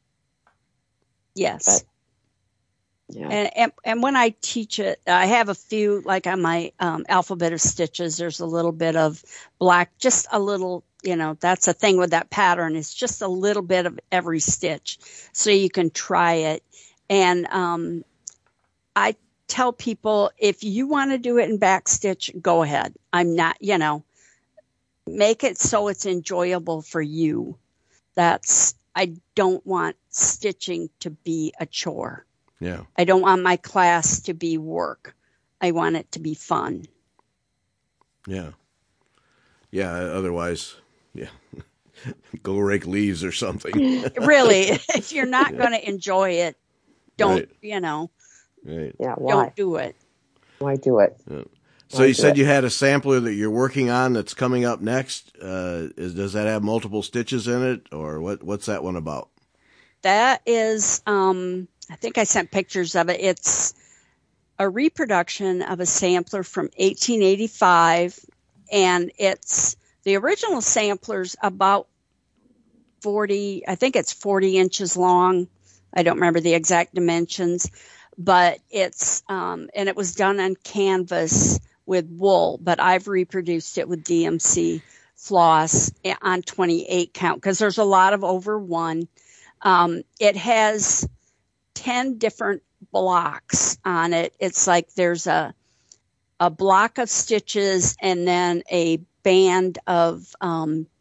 Speaker 3: Yes.
Speaker 2: But, yeah.
Speaker 3: And when I teach it, I have a few, like on my alphabet of stitches, there's a little bit of black, just a little, that's a thing with that pattern. It's just a little bit of every stitch, so you can try it. And I tell people, if you want to do it in back stitch, go ahead. I'm not, make it so it's enjoyable for you. I don't want stitching to be a chore.
Speaker 1: Yeah.
Speaker 3: I don't want my class to be work. I want it to be fun.
Speaker 1: Yeah. Yeah. Otherwise, go rake leaves or something.
Speaker 3: Really, if you're not going to enjoy it, don't,
Speaker 1: Right.
Speaker 2: Yeah. Why?
Speaker 3: Don't do it.
Speaker 2: Why do it?
Speaker 1: Yeah. So you said you had a sampler that you're working on that's coming up next. Does that have multiple stitches in it, or what's that one about?
Speaker 3: That is, I think I sent pictures of it. It's a reproduction of a sampler from 1885, and the original sampler's about 40, I think it's 40 inches long. I don't remember the exact dimensions, but and it was done on canvas with wool, but I've reproduced it with DMC floss on 28 count, because there's a lot of over one. It has 10 different blocks on it. It's like there's a block of stitches and then a band of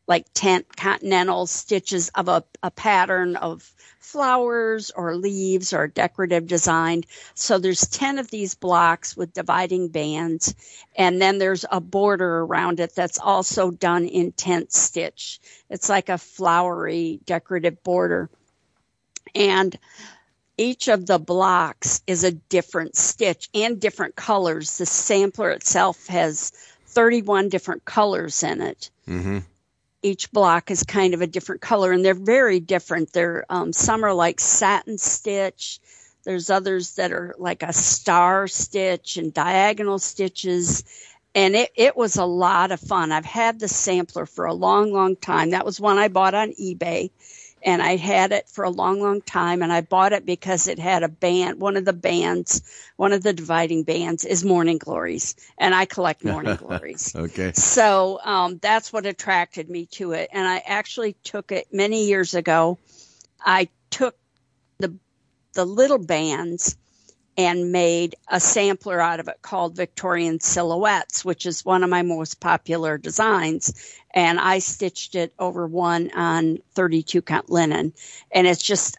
Speaker 3: like 10 continental stitches of a pattern of flowers or leaves or decorative design. So there's 10 of these blocks with dividing bands. And then there's a border around it that's also done in tent stitch. It's like a flowery decorative border. And each of the blocks is a different stitch and different colors. The sampler itself has 31 different colors in it. Mm-hmm. Each block is kind of a different color, and they're very different. They're some are like satin stitch. There's others that are like a star stitch and diagonal stitches. And it was a lot of fun. I've had the sampler for a long, long time. That was one I bought on eBay. And I had it for a long, long time. And I bought it because it had a band. One of the dividing bands is Morning Glories. And I collect Morning Glories.
Speaker 1: Okay.
Speaker 3: So that's what attracted me to it. And I actually took it many years ago. I took the little bands and made a sampler out of it called Victorian Silhouettes, which is one of my most popular designs. And I stitched it over one on 32 count linen. And it's just,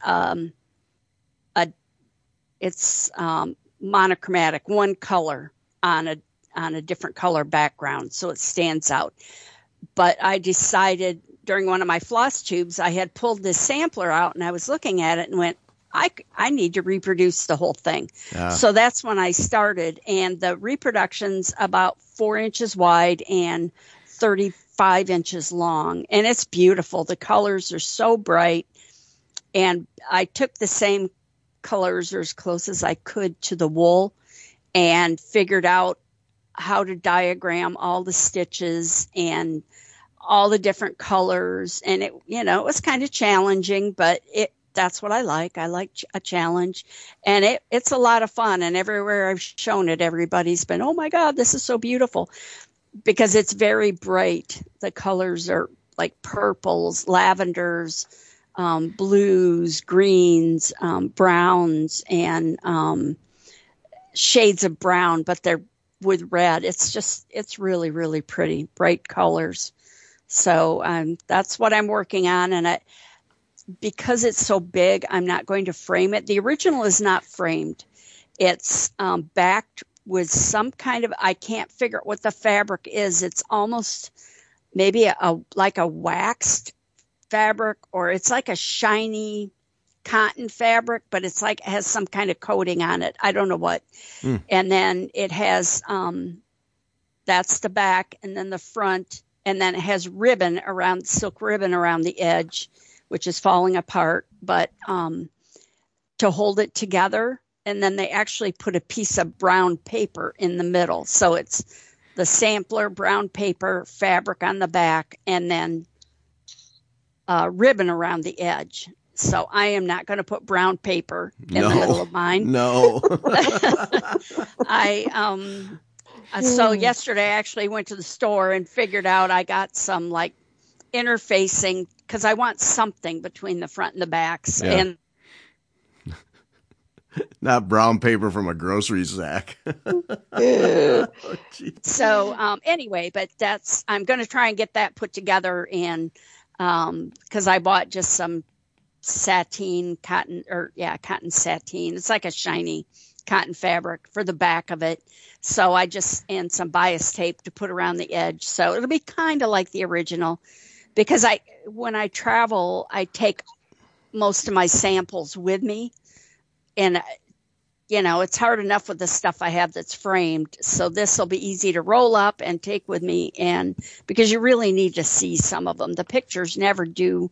Speaker 3: it's monochromatic, one color on a different color background. So it stands out. But I decided during one of my floss tubes, I had pulled this sampler out and I was looking at it and went, I need to reproduce the whole thing. So that's when I started. And the reproduction's about 4 inches wide and 35 inches long. And it's beautiful. The colors are so bright. And I took the same colors or as close as I could to the wool and figured out how to diagram all the stitches and all the different colors. And it was kind of challenging, but that's what I like. I like a challenge, and it's a lot of fun. And everywhere I've shown it, everybody's been, oh my God, this is so beautiful, because it's very bright. The colors are like purples, lavenders, blues, greens, browns, and shades of brown, but they're with red. It's really, really pretty, bright colors. So that's what I'm working on. And because it's so big, I'm not going to frame it. The original is not framed. It's backed with some kind of, I can't figure out what the fabric is. It's almost maybe like a waxed fabric, or it's like a shiny cotton fabric, but it's like it has some kind of coating on it. I don't know what. And then it has, that's the back, and then the front, and then it has silk ribbon around the edge, which is falling apart, but to hold it together. And then they actually put a piece of brown paper in the middle. So it's the sampler, brown paper, fabric on the back, and then ribbon around the edge. So I am not going to put brown paper in the middle of mine.
Speaker 1: No.
Speaker 3: So yesterday I actually went to the store and figured out I got some like interfacing, because I want something between the front and the backs. Yeah. And
Speaker 1: not brown paper from a grocery sack.
Speaker 3: So anyway, but I'm going to try and get that put together, and because I bought just some cotton sateen. It's like a shiny cotton fabric for the back of it. So and some bias tape to put around the edge. So it'll be kind of like the original. Because when I travel, I take most of my samples with me, and it's hard enough with the stuff I have that's framed. So this will be easy to roll up and take with me, and because you really need to see some of them. The pictures never do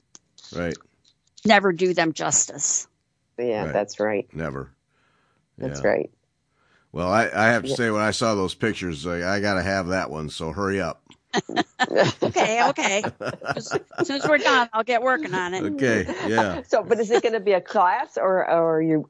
Speaker 3: them justice.
Speaker 2: Yeah, right. That's right.
Speaker 1: Never.
Speaker 2: That's right.
Speaker 1: Well, I have to say, when I saw those pictures, I got to have that one. So hurry up.
Speaker 3: Okay. As soon as we're done, I'll get working on it.
Speaker 1: Okay, yeah.
Speaker 2: So, but is it going to be a class, or are you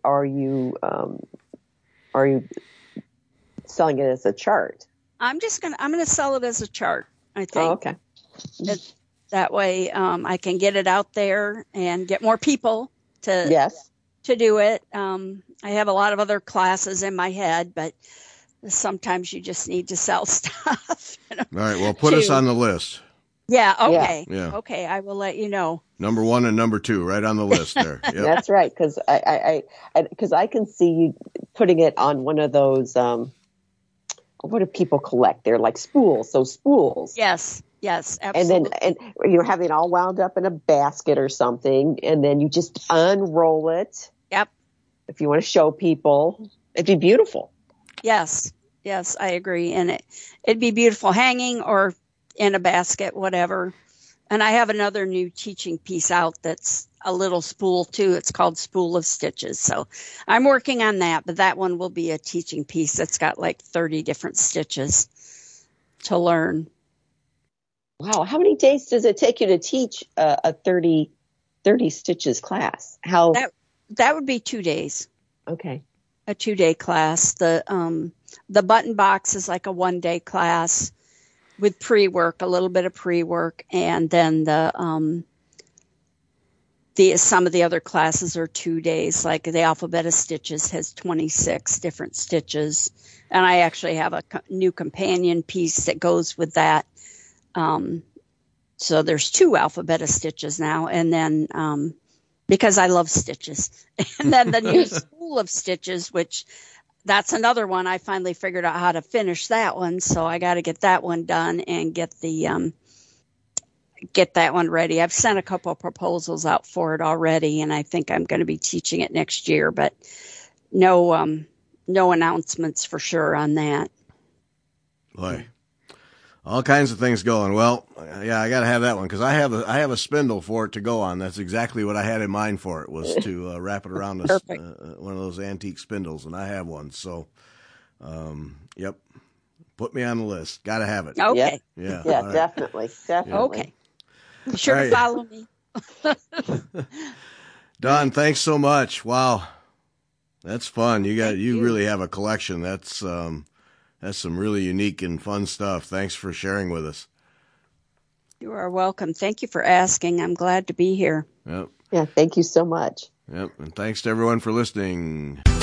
Speaker 2: selling it as a chart?
Speaker 3: I'm going to sell it as a chart, I think.
Speaker 2: Oh, okay.
Speaker 3: That way, I can get it out there and get more people to do it. I have a lot of other classes in my head, but sometimes you just need to sell stuff.
Speaker 1: All right. Well, put us on the list.
Speaker 3: Yeah. Okay.
Speaker 1: Yeah.
Speaker 3: Okay. I will let you know.
Speaker 1: Number 1 and number 2, right on the list there. Yep.
Speaker 2: That's right. Because I can see you putting it on one of those. What do people collect? They're like spools. So spools.
Speaker 3: Yes. Yes. Absolutely.
Speaker 2: And you're having it all wound up in a basket or something, and then you just unroll it.
Speaker 3: Yep.
Speaker 2: If you want to show people, it'd be beautiful.
Speaker 3: Yes. Yes, I agree. And it'd be beautiful hanging or in a basket, whatever. And I have another new teaching piece out that's a little spool too. It's called Spool of Stitches. So I'm working on that, but that one will be a teaching piece that's got like 30 different stitches to learn.
Speaker 2: Wow. How many days does it take you to teach a 30 stitches class?
Speaker 3: That would be 2 days.
Speaker 2: Okay.
Speaker 3: A 2-day class. The button box is like a 1-day class with pre-work, a little bit of pre-work, and then some of the other classes are 2 days. Like the Alphabet of Stitches has 26 different stitches, and I actually have a new companion piece that goes with that. So there's 2 Alphabet of Stitches now, and then because I love stitches, and then the new Spool of Stitches, which that's another one. I finally figured out how to finish that one, so I got to get that one done and get that one ready. I've sent a couple of proposals out for it already, and I think I'm going to be teaching it next year, but no announcements for sure on that.
Speaker 1: Boy, all kinds of things going. Well, yeah, I got to have that one because I have a spindle for it to go on. That's exactly what I had in mind for it, was to wrap it around one of those antique spindles, and I have one. So, yep, put me on the list. Got to have it.
Speaker 3: Okay.
Speaker 2: Yeah,
Speaker 1: right.
Speaker 2: Definitely.
Speaker 3: Okay. Be sure to follow me.
Speaker 1: Don, thanks so much. Wow, that's fun. You really have a collection. That's some really unique and fun stuff. Thanks for sharing with us.
Speaker 3: You are welcome. Thank you for asking. I'm glad to be here.
Speaker 1: Yep.
Speaker 2: Yeah, thank you so much.
Speaker 1: Yep. And thanks to everyone for listening.